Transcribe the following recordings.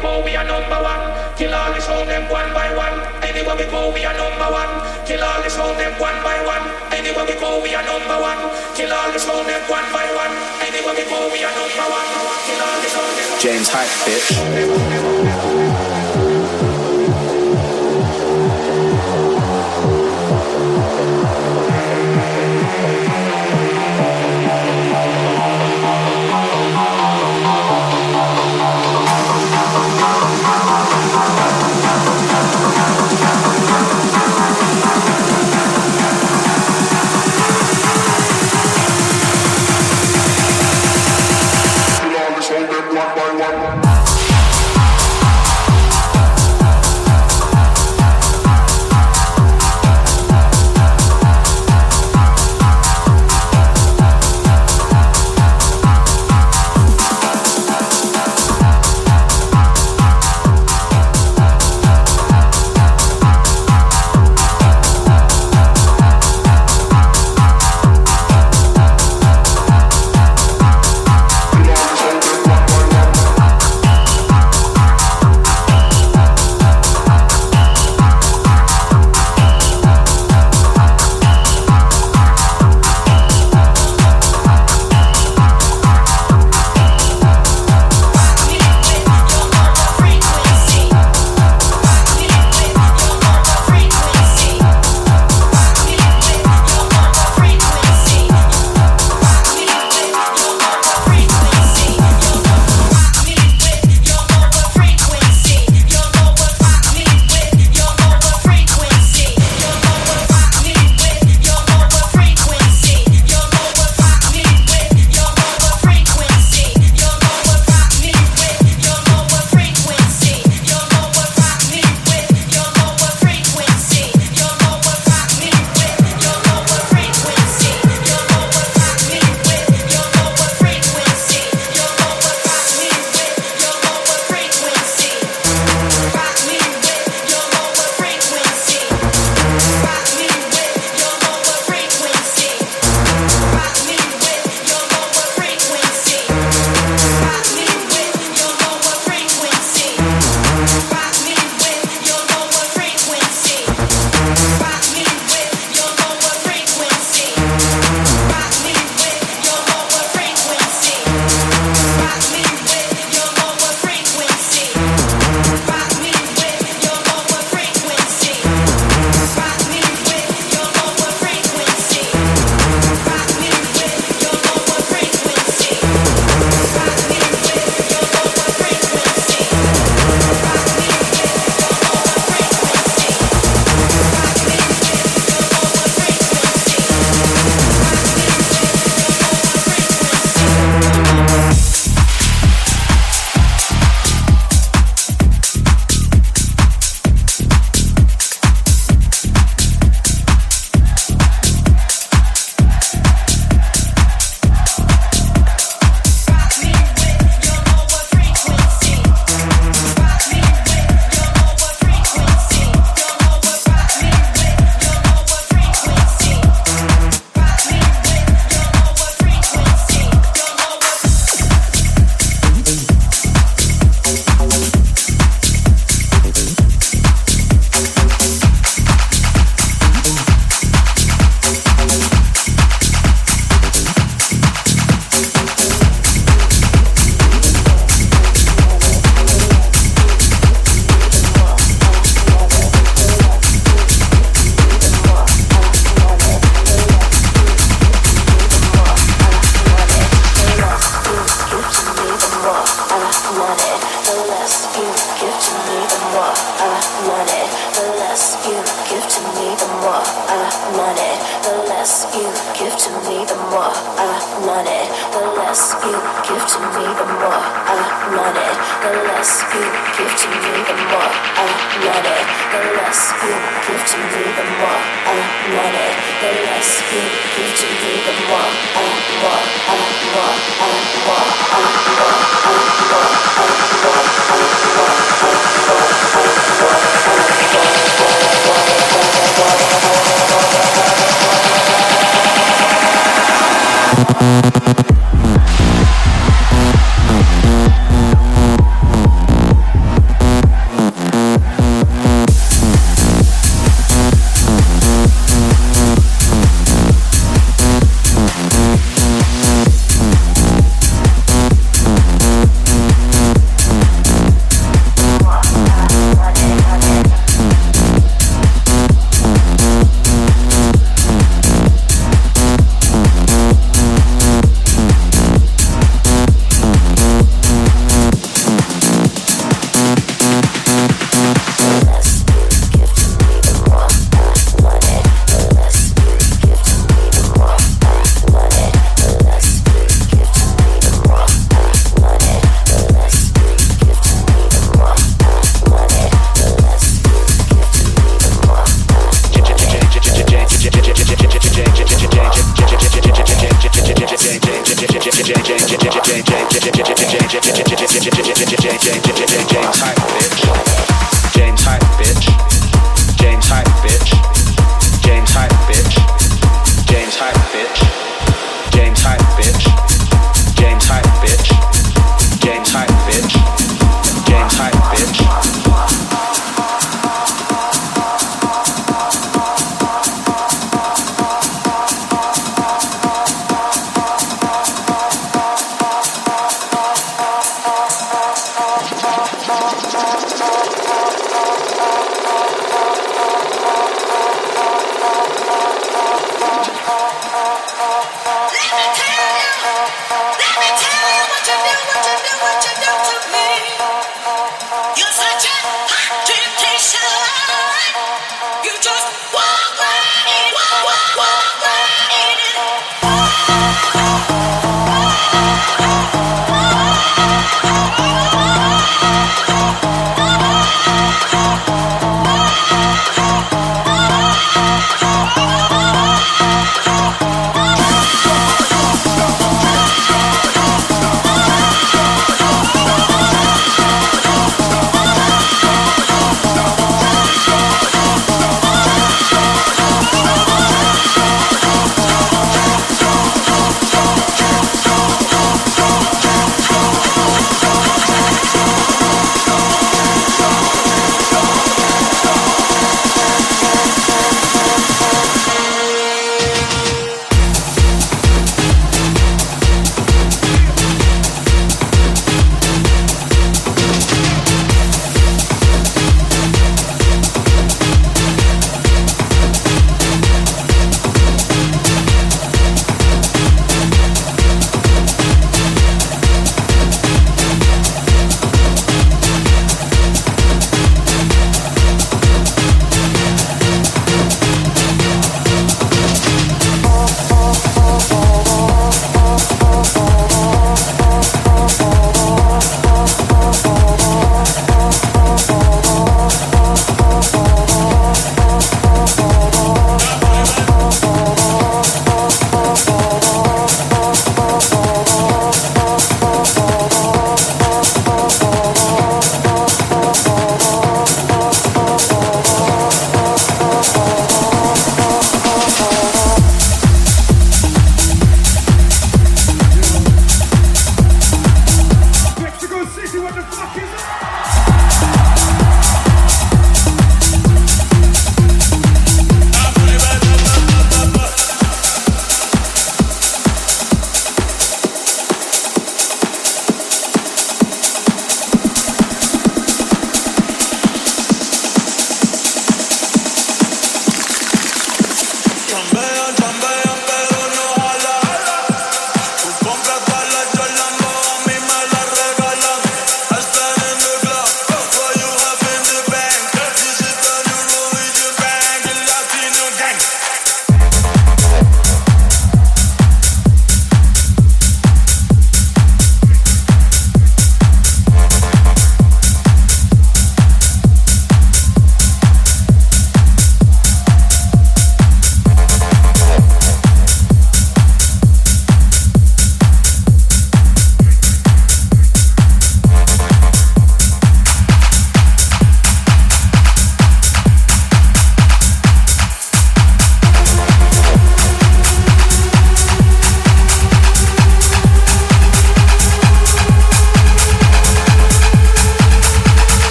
go, we are number one. Kill all the sound them one by one. Anywhere we go, we are number one. Kill all the sound them one by one. Anywhere we go, we are number one. Kill all the sound them one by one. Anywhere we go, we are number one. Kill all the sound them. James Hype, bitch.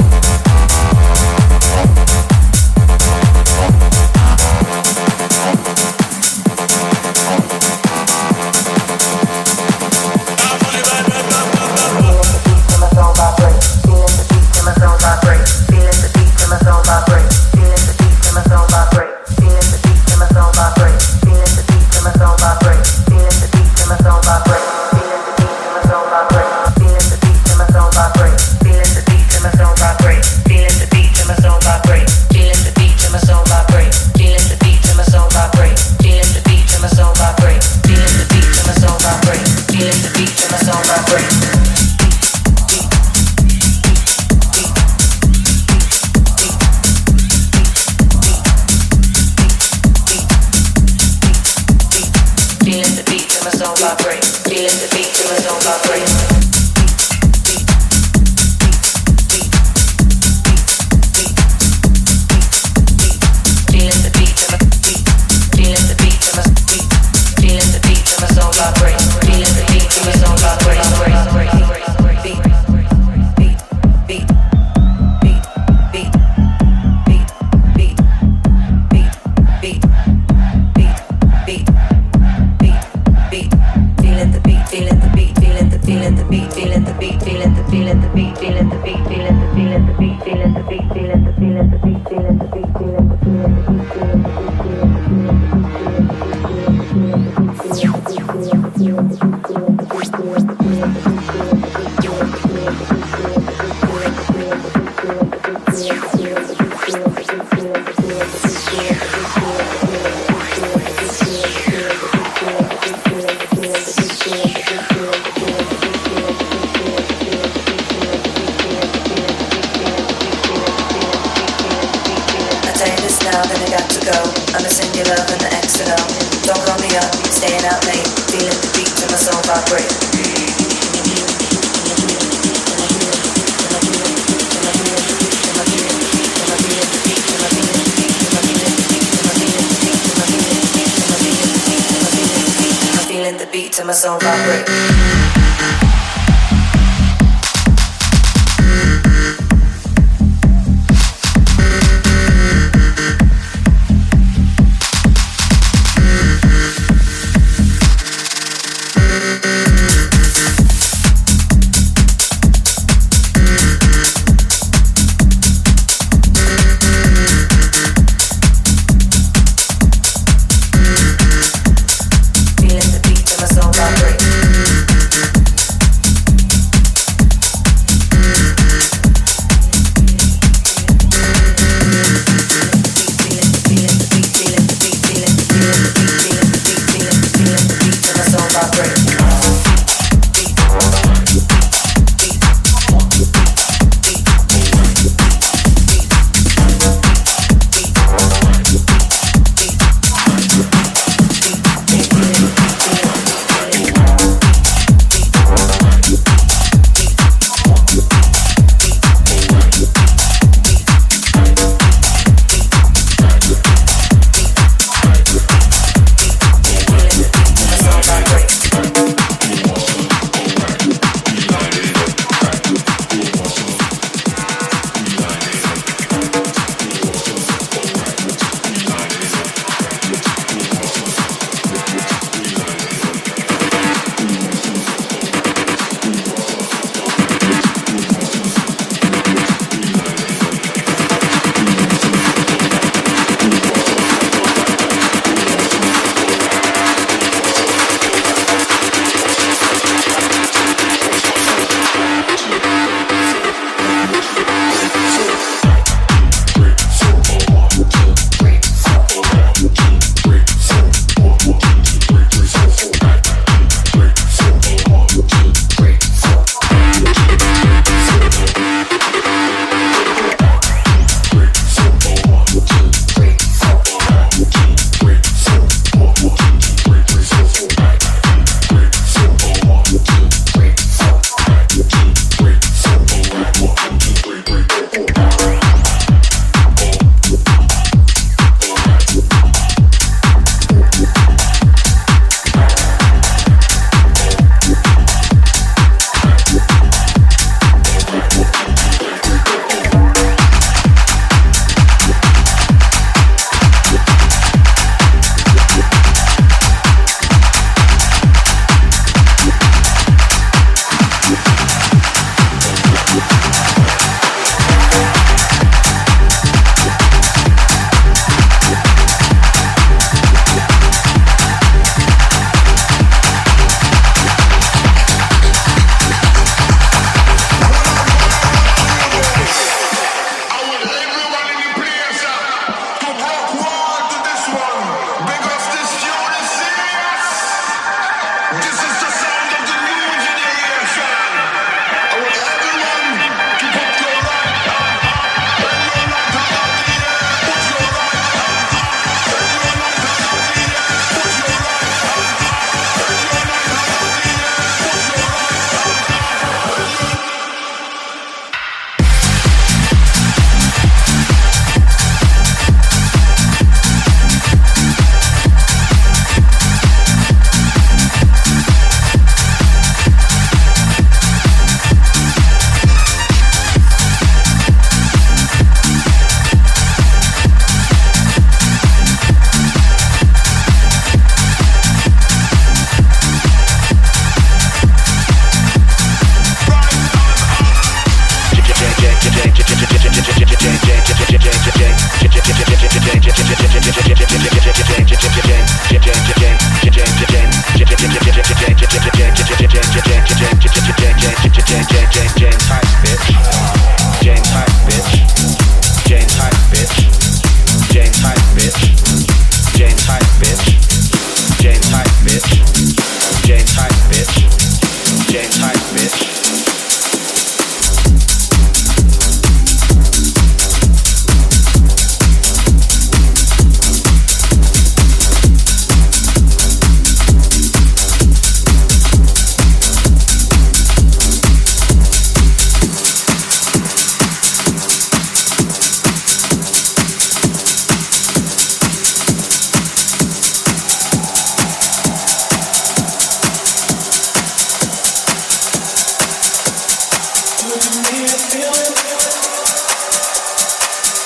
Feeling the beat till my soul vibrate.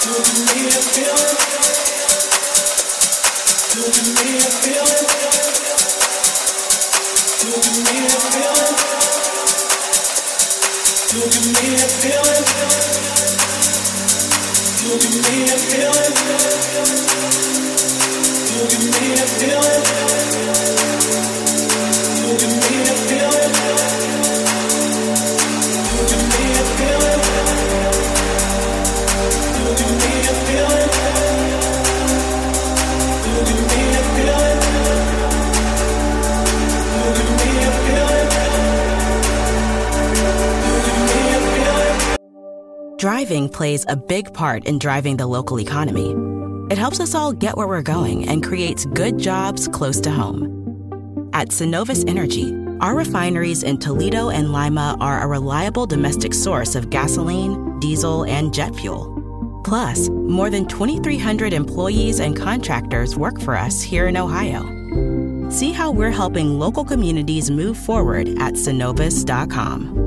Driving plays a big part in driving the local economy. It helps us all get where we're going and creates good jobs close to home. At Synovus Energy, our refineries in Toledo and Lima are a reliable domestic source of gasoline, diesel, and jet fuel. Plus, more than 2,300 employees and contractors work for us here in Ohio. See how we're helping local communities move forward at Synovus.com.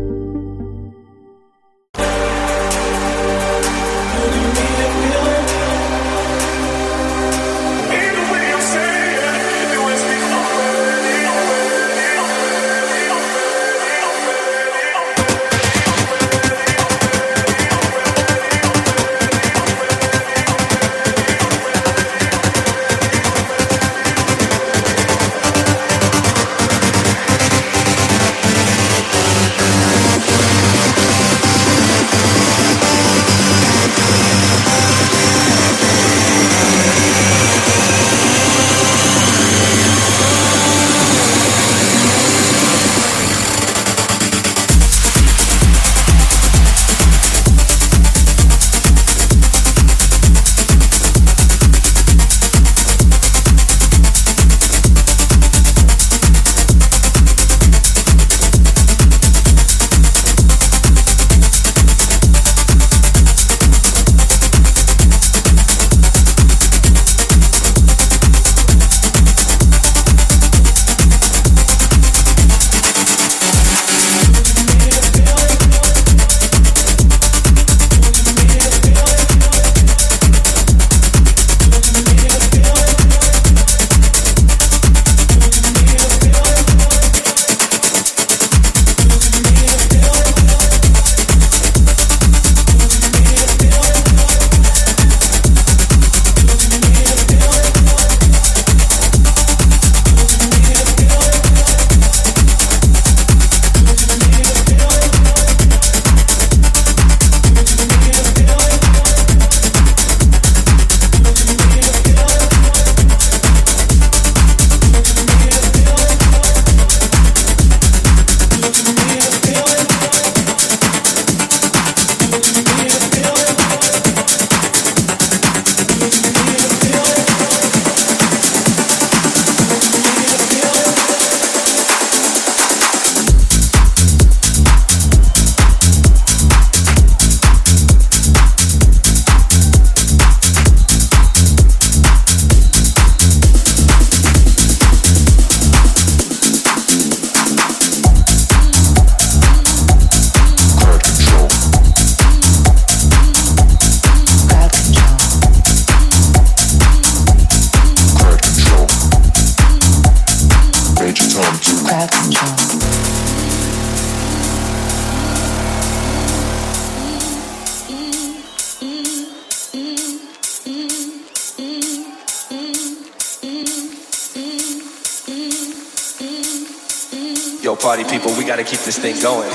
Yo, party people, we gotta keep this thing going.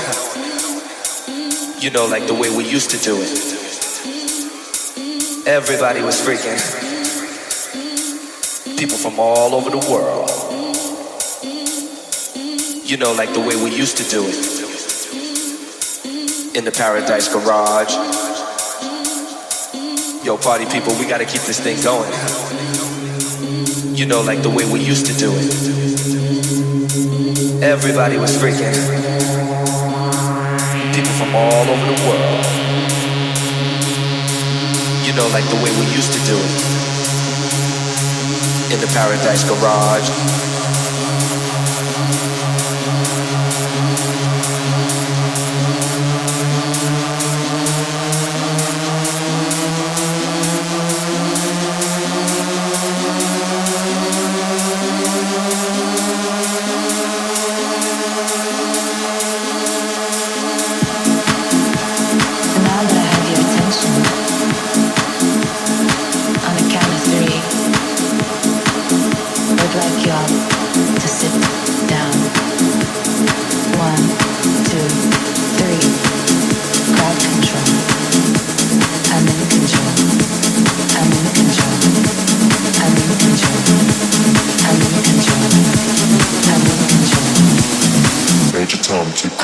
You know, like the way we used to do it. Everybody was freaking. People from all over the world. You know, like the way we used to do it. In the Paradise Garage. Yo, party people, we gotta keep this thing going. You know, like the way we used to do it. Everybody was freaking. People from all over the world. You know, like the way we used to do it. In the Paradise Garage.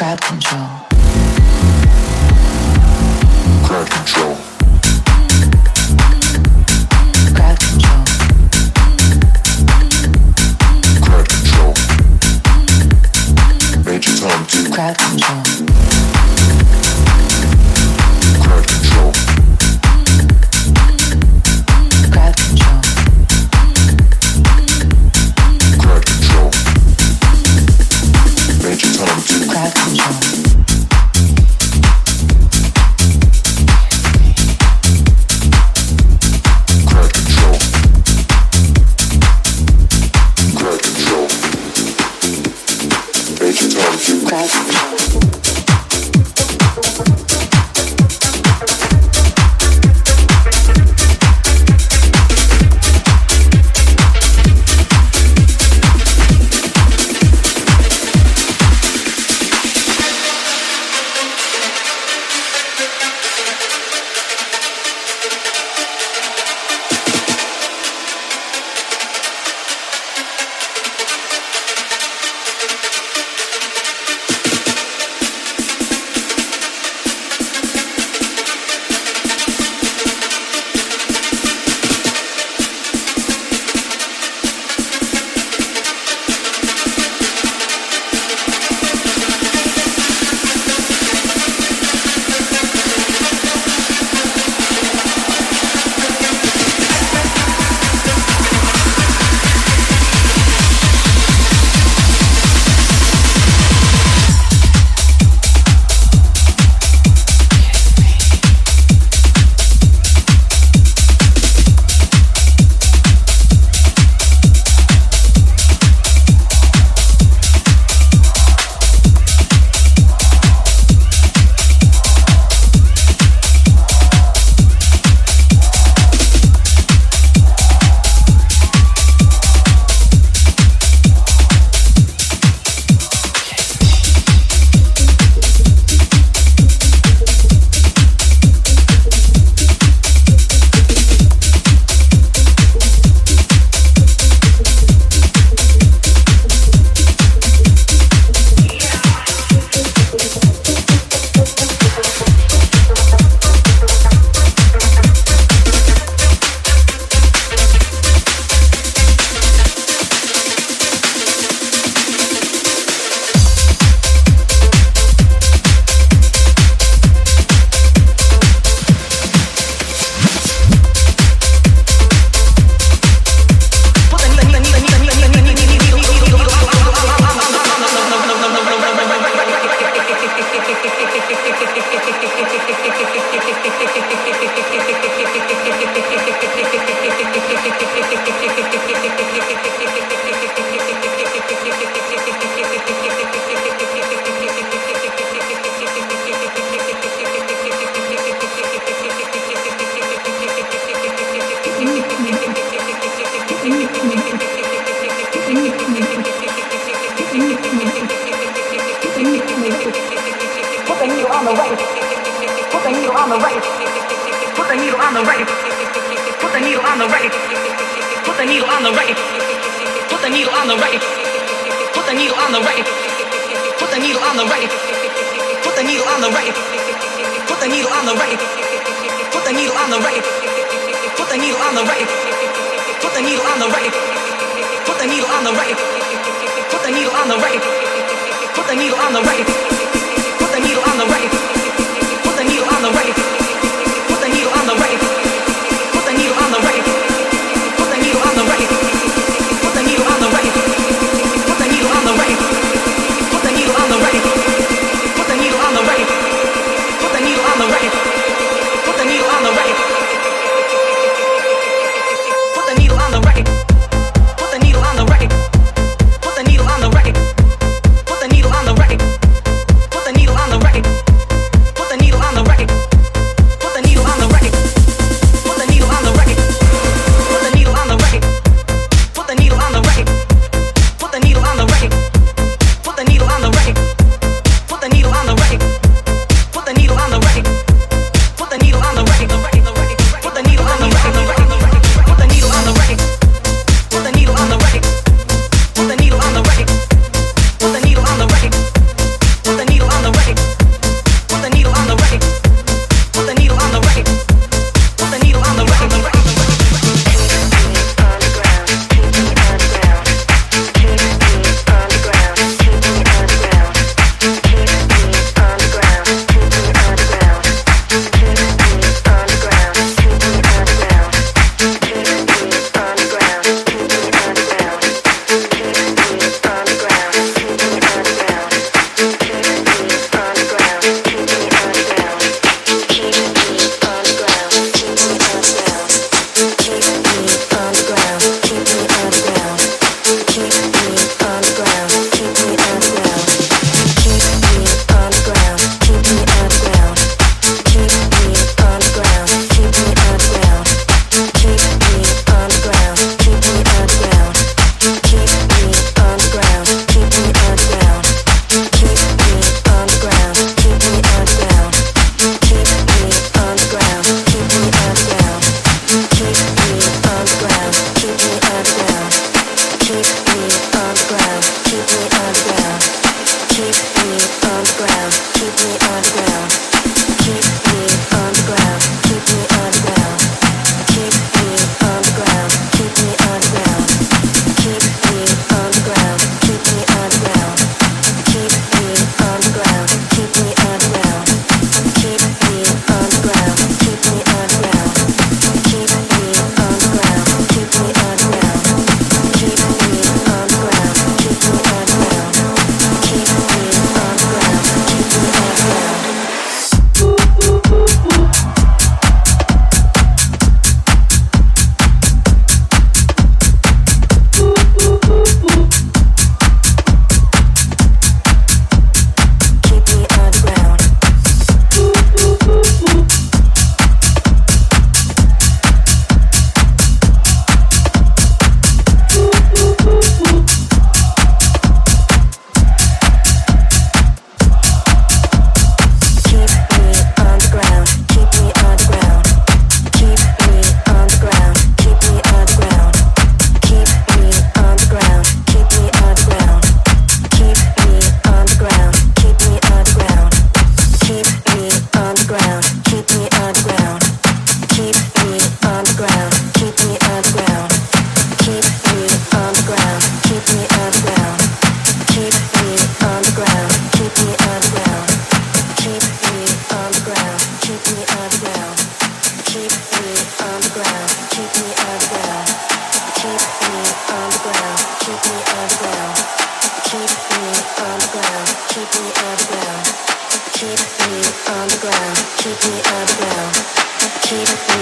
Crowd control. Crowd control. Crowd control. Crowd control. Major Tom 2. Crowd control. Crowd control. Crowd control. Crowd control. Major Tom 2. Crowd control. Crowd control. Crowd control. Major Tom 2. Crowd control. Put the needle on the record.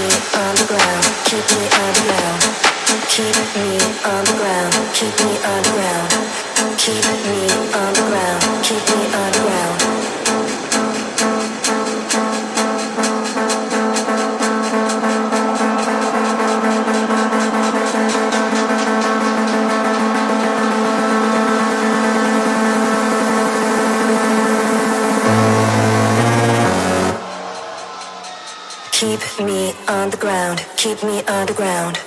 Keep me underground.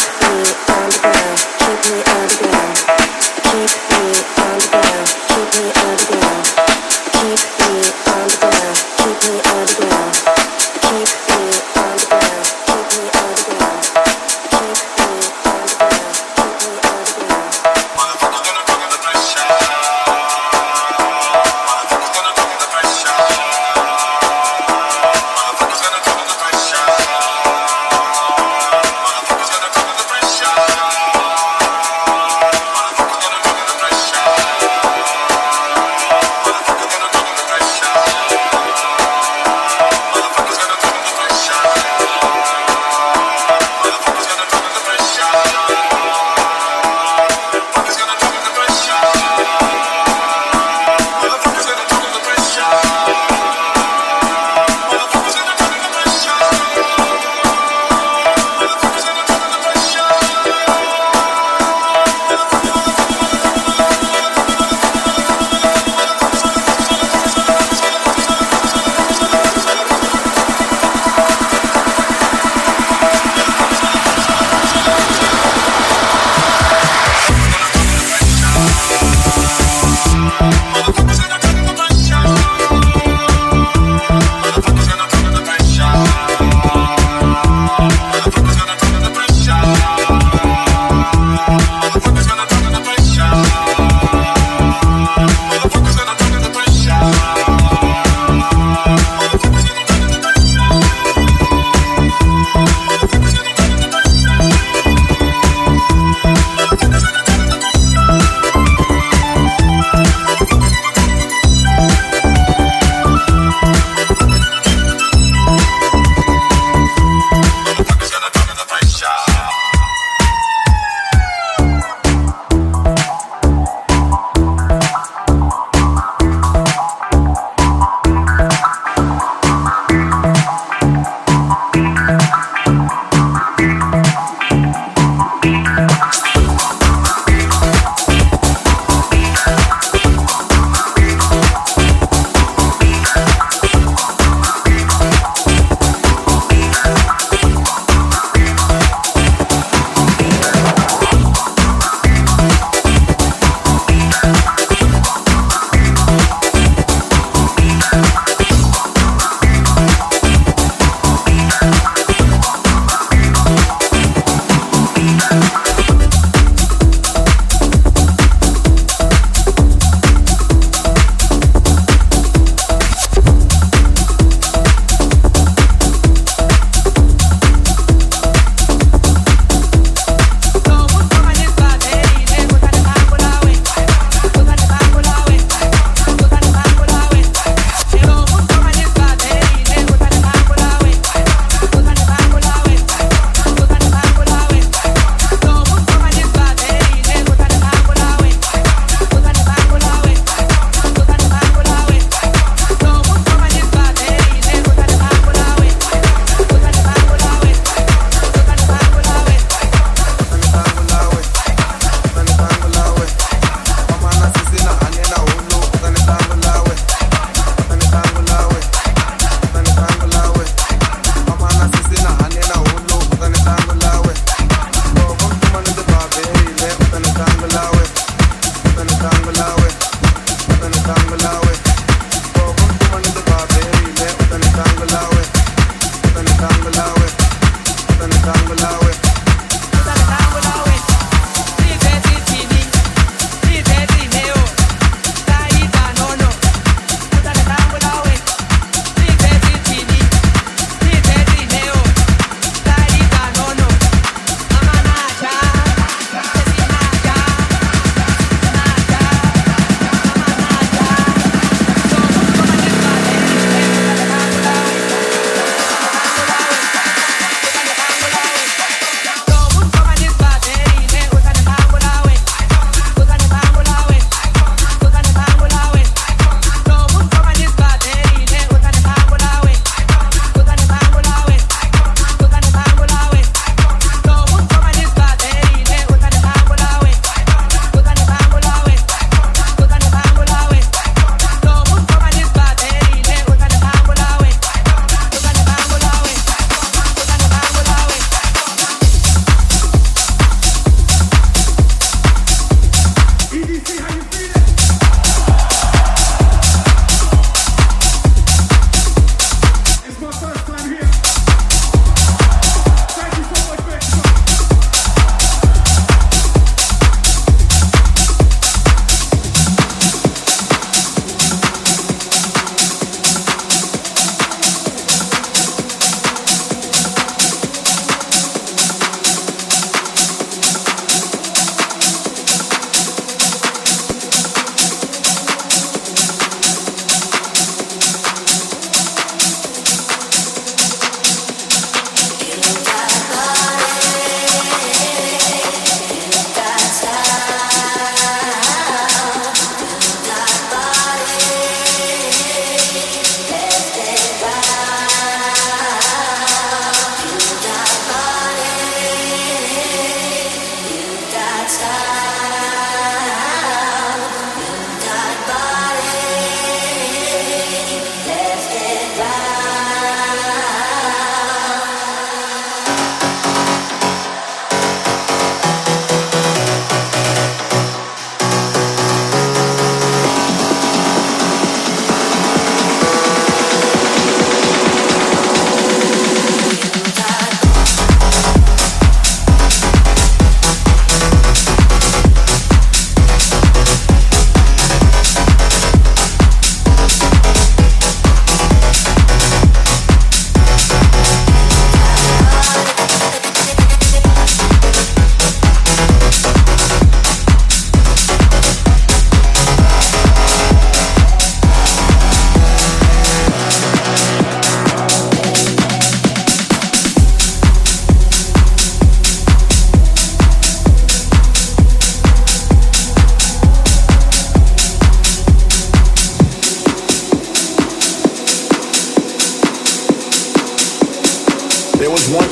Keep me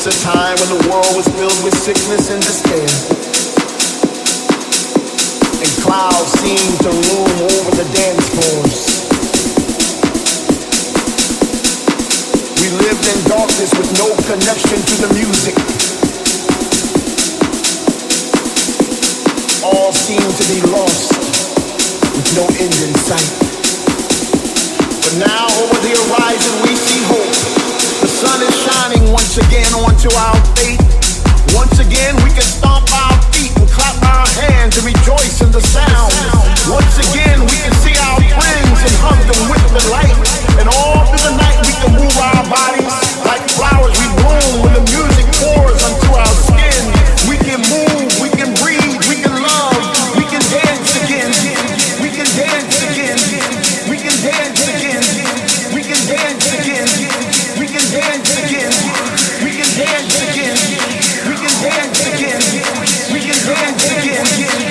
a time when the world was filled with sickness and despair, and clouds seemed to loom over the dance floors. We lived in darkness with no connection to the music. All seemed to be lost with no end in sight. But now over the horizon we see hope. The sun is shining once again onto our fate. Once again we can stomp our feet and clap our hands and rejoice in the sound. Once again we can see our friends and hug them with the light. And all through the night we can move our bodies like flowers we bloom when the music pours onto our skin. We can move, we can breathe, we can love, we can dance again. We can dance again. We can dance again. We can dance again. We can dance again. We can dance again. We can dance again. We can dance again.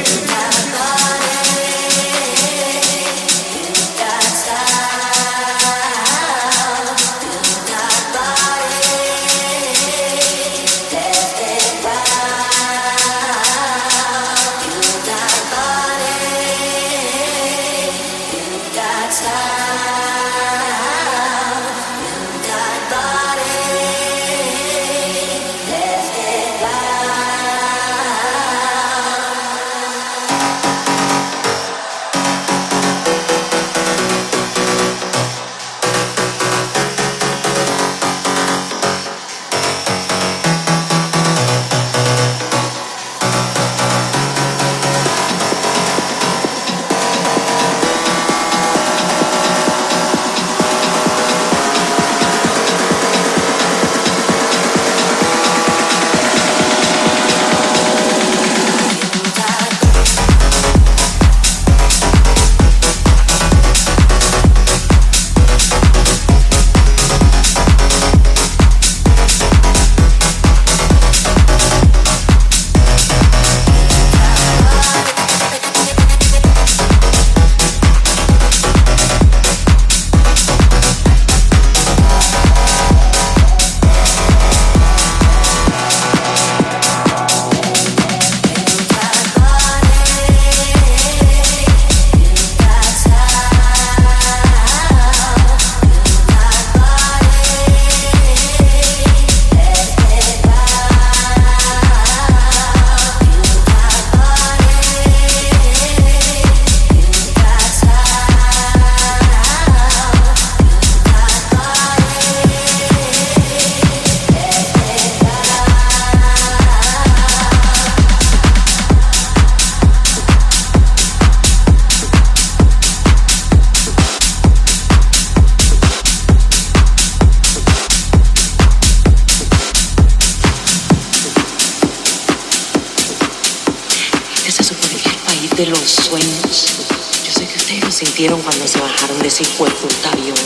De los sueños. Yo sé que ustedes lo sintieron cuando se bajaron de ese cuerpo de avión.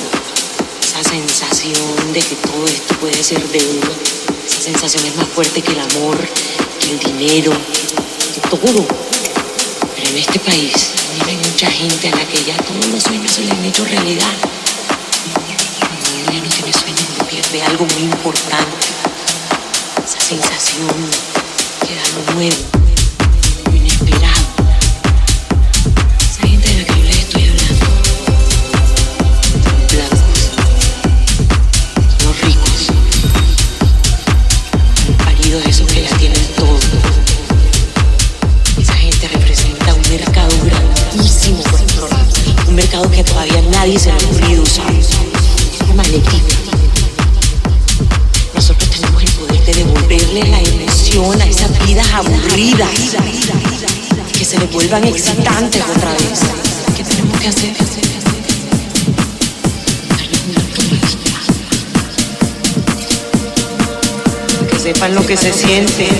Esa sensación de que todo esto puede ser de uno. Esa sensación es más fuerte que el amor, que el dinero, que todo. Pero en este país hay mucha gente a la que ya todos los sueños se les han hecho realidad. Cuando uno ya no tiene sueños, uno pierde algo muy importante. Esa sensación que da lo nuevo, lo inesperado. De esos que ya tienen todo. Esa gente representa un mercado grandísimo por explorar, un mercado que todavía nadie se le ha ocurrido usar. Es magnético. Nosotros tenemos el poder de devolverle la emoción a esas vidas aburridas, que se les vuelvan excitantes otra vez. ¿Qué tenemos que hacer? Sepan lo que se siente.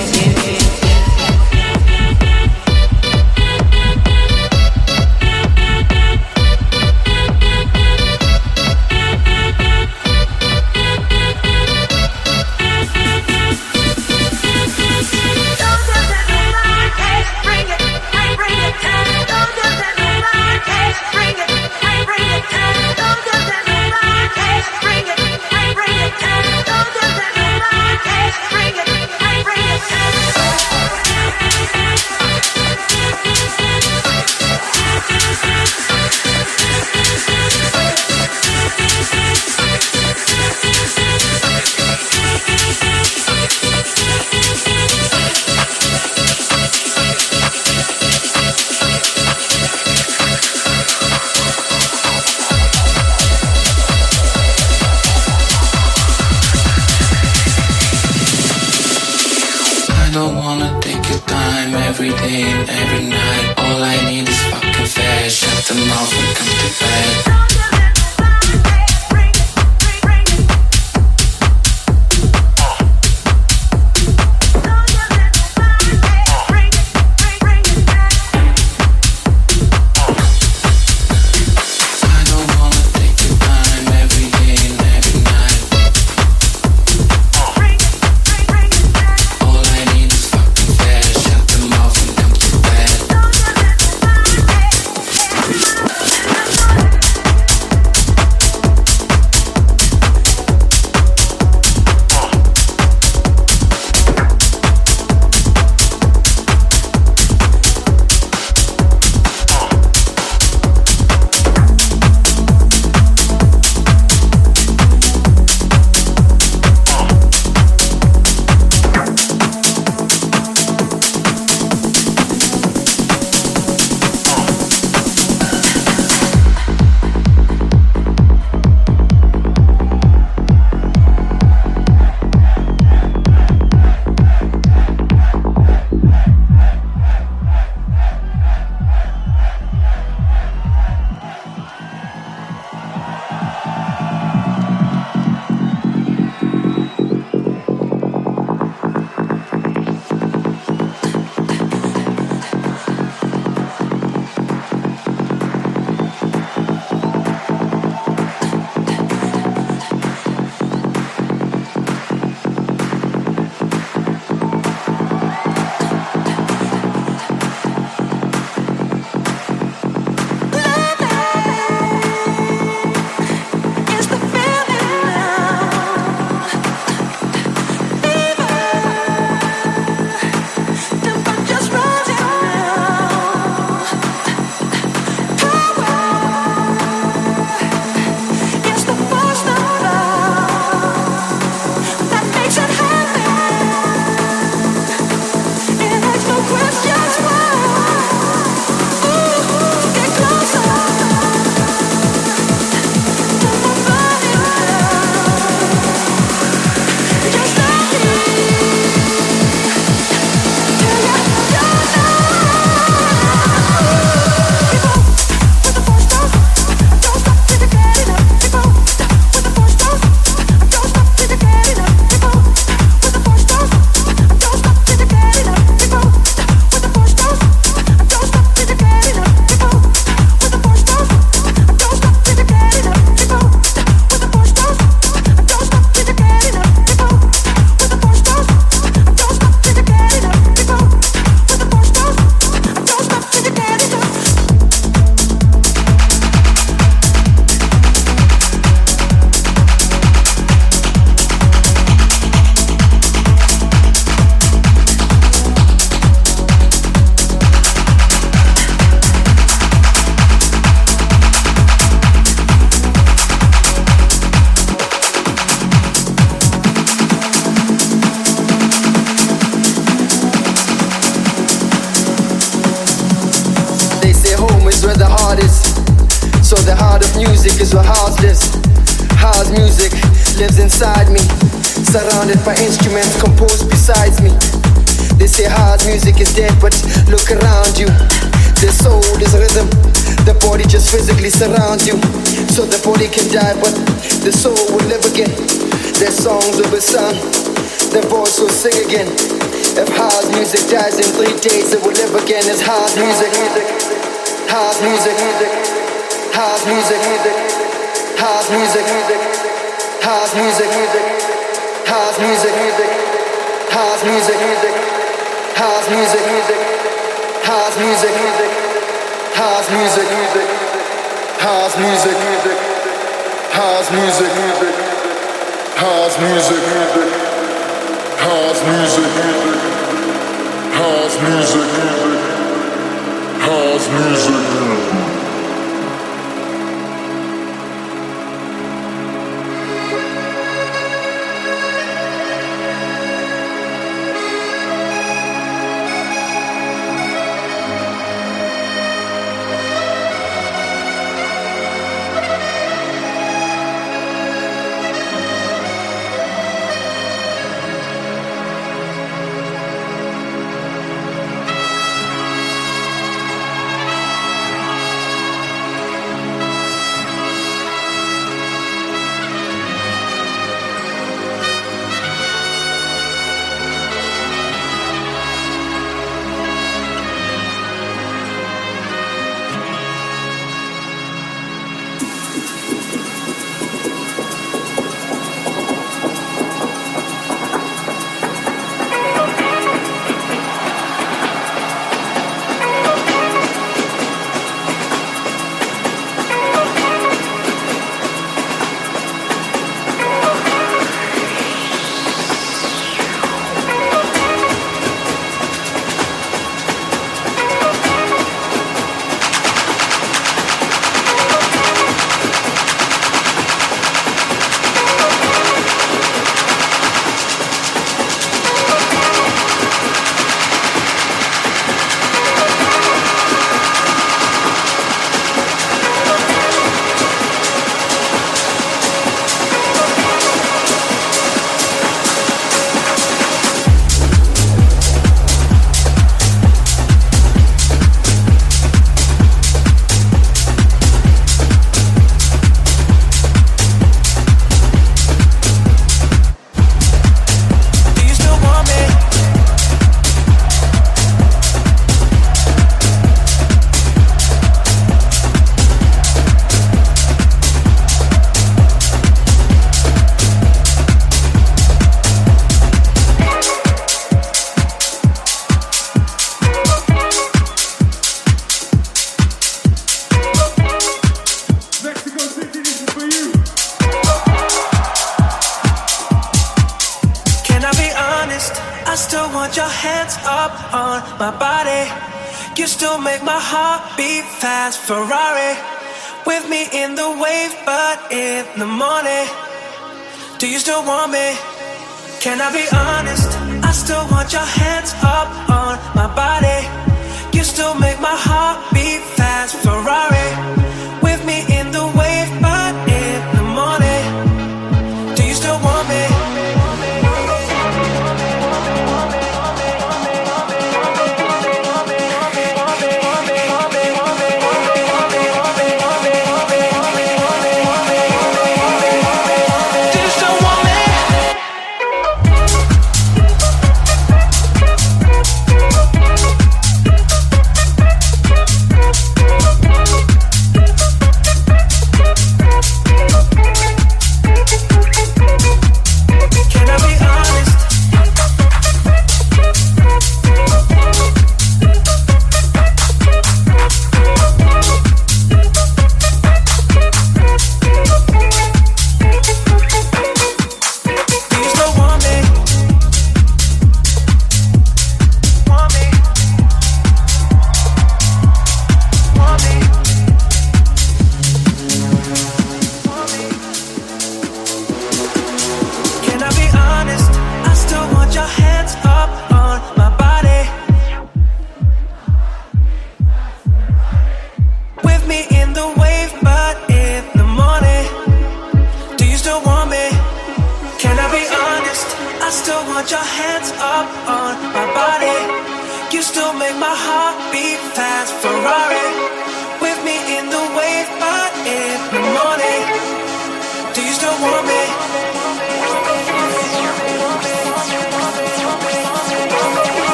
Bring it, day and every night. All I need is fucking fast. Shut the mouth and come to bed. music is what house lives. House music lives inside me, surrounded by instruments composed besides me. They say house music is dead, but look around you. The soul is rhythm, the body just physically surrounds you. So the body can die, but the soul will live again. Their songs will be sung, the voice will sing again. If house music dies in 3 days, it will live again. It's house music, house music, house music, house music, house music, house music, house music, house music, house music, house music, house music, house music, house music, house music, house music, house music. up on my body. You still make my heart beat fast. Ferrari with me in the wave, but in the morning. Do you still want me? Can I be honest? I still want your hands up on my body. You still make my heart beat fast. Ferrari with me in the wave, but in the morning. Do you still want me?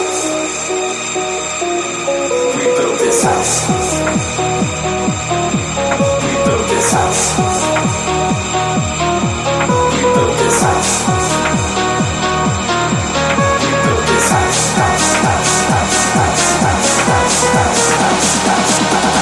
We built this house. We built this house. We built this house. We built this house. House, house, house, house, house, house, house, house, house,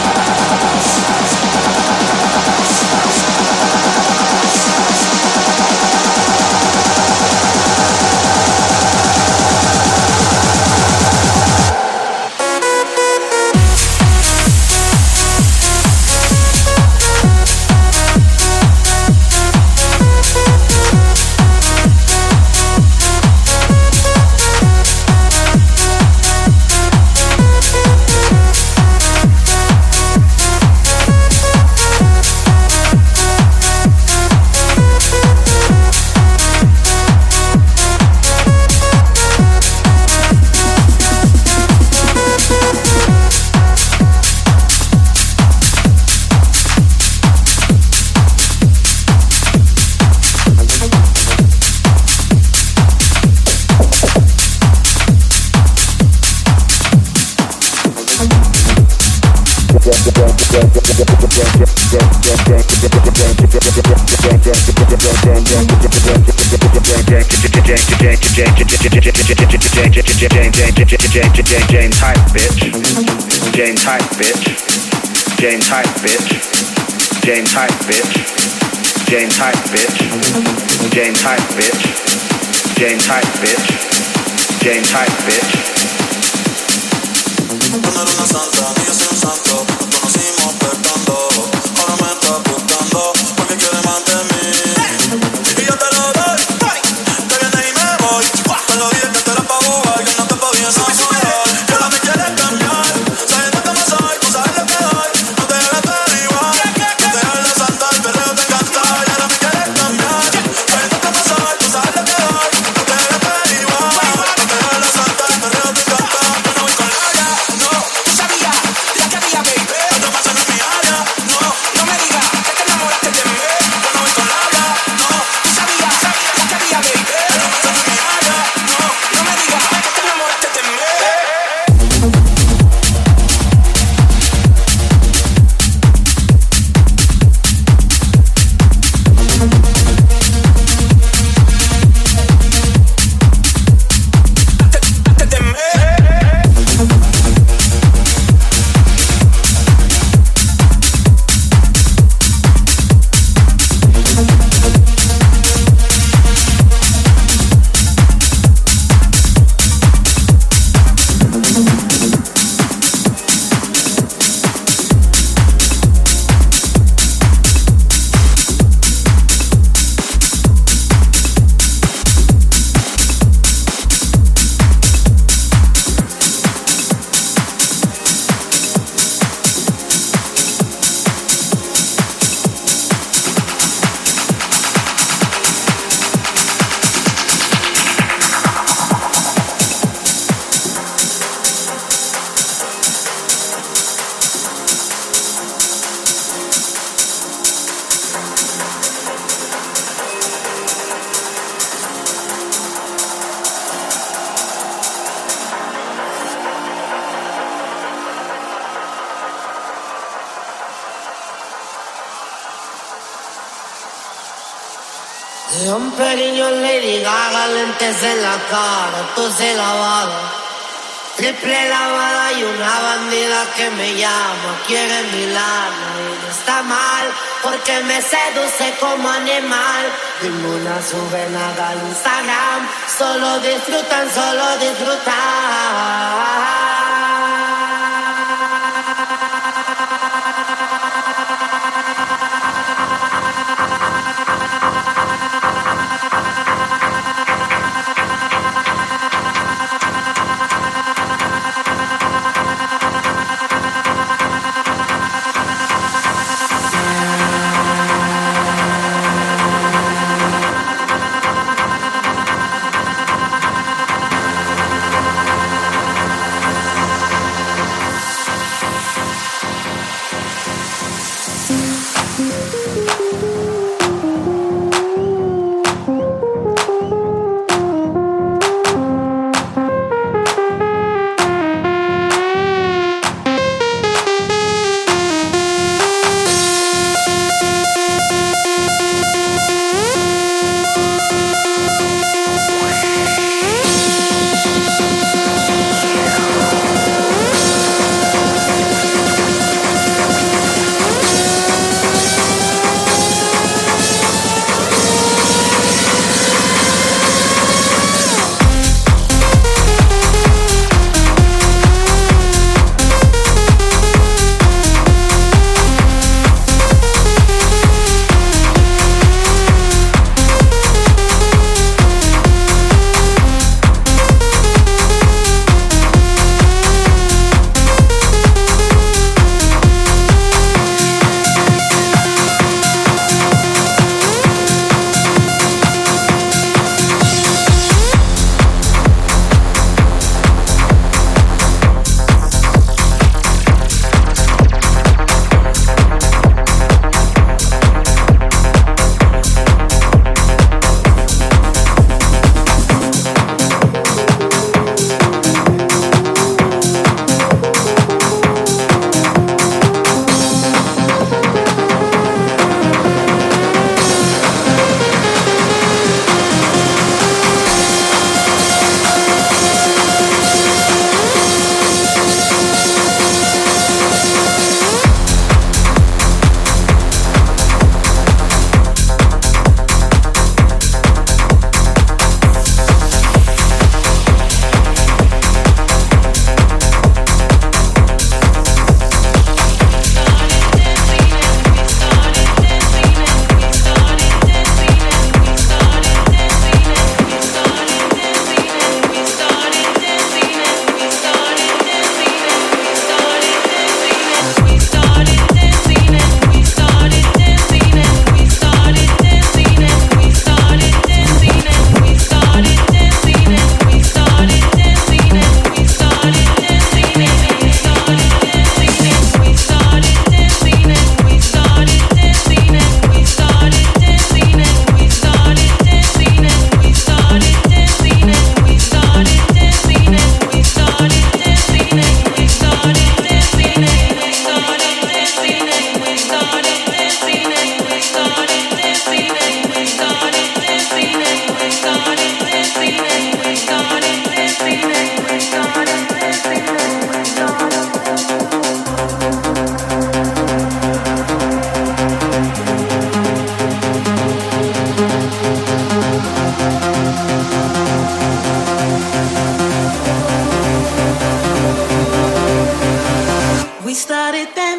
James hype bitch. James hype bitch. James hype bitch. James hype bitch. James hype bitch. James hype bitch. James hype bitch. James hype bitch. Tú no eres una santa, ni yo soy un santo. Nos conocimos pecando, ahora me estás buscando porque quieres más de mí. Y yo te lo doy, te vienes y me voy. Te lo dije que te era pa' jugar, que no te podías asegurar. Que ahora me quieres cambiar, sabiendo que no soy, tú sabes lo que doy. No te hagas tan igual, no te hagas santa, el perreo te encanta. Y ahora me quieres cambiar, sabiendo que no soy, tú sabes lo que doy. No te hagas tan igual, no te hagas santa, el perreo te encanta. Yo no voy con labia, no, tú sabías la que había, baby. Esto pasa en mi área, no, no me digas que te enamoraste de mí. Yo no voy con labia, no, tú sabías la que había, baby. Esto pasa en mi área, no, no me digas que te enamoraste de mí. Un pequeño Lady Gaga, lentes en la cara, tos lavada, triple lavada y una bandida que me llama, quiere mi lana y no está mal, porque me seduce como animal. Dime una sube nada al Instagram, solo disfrutan, solo disfrutan.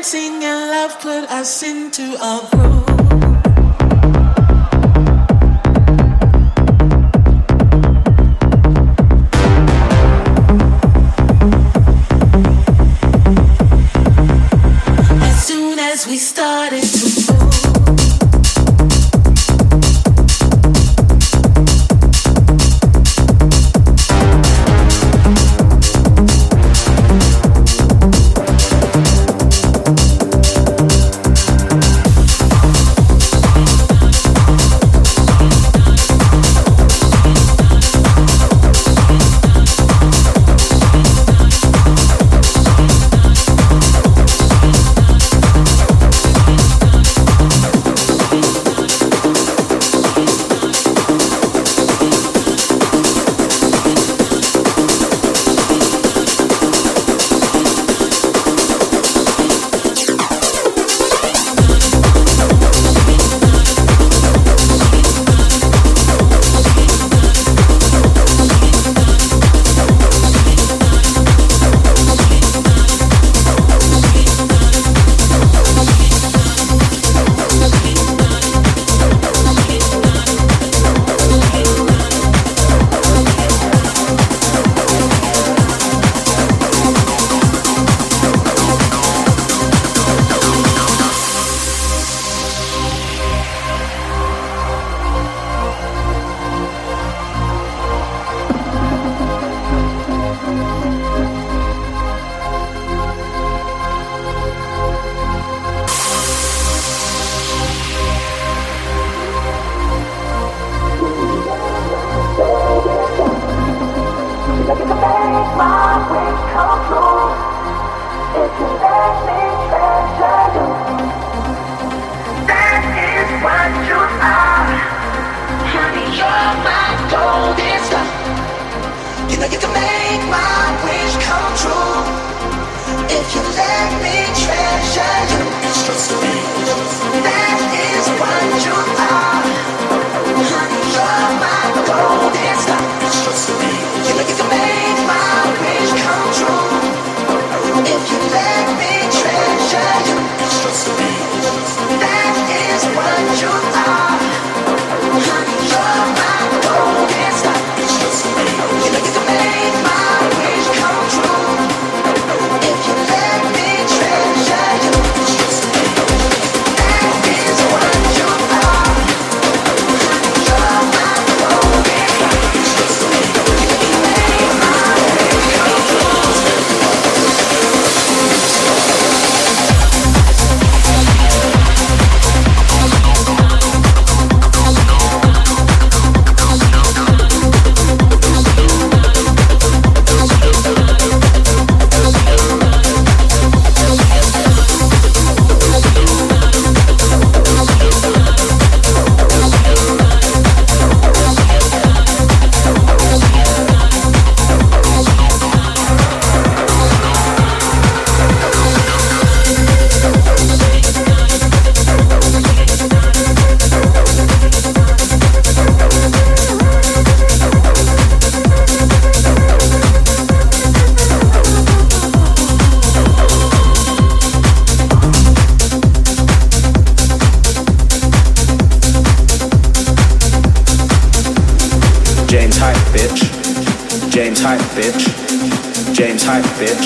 dancing and love put us into a groove. As soon as we started to move, James Hype, bitch.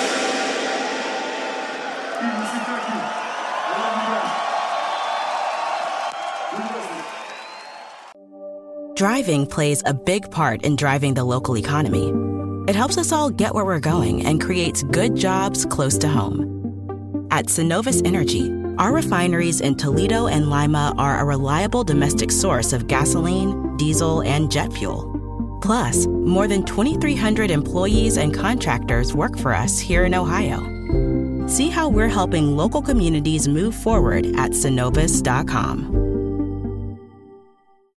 Driving plays a big part in driving the local economy. It helps us all get where we're going and creates good jobs close to home. At Synovus Energy, our refineries in Toledo and Lima are a reliable domestic source of gasoline, diesel, and jet fuel. Plus, more than 2,300 employees and contractors work for us here in Ohio. See how we're helping local communities move forward at Synovus.com.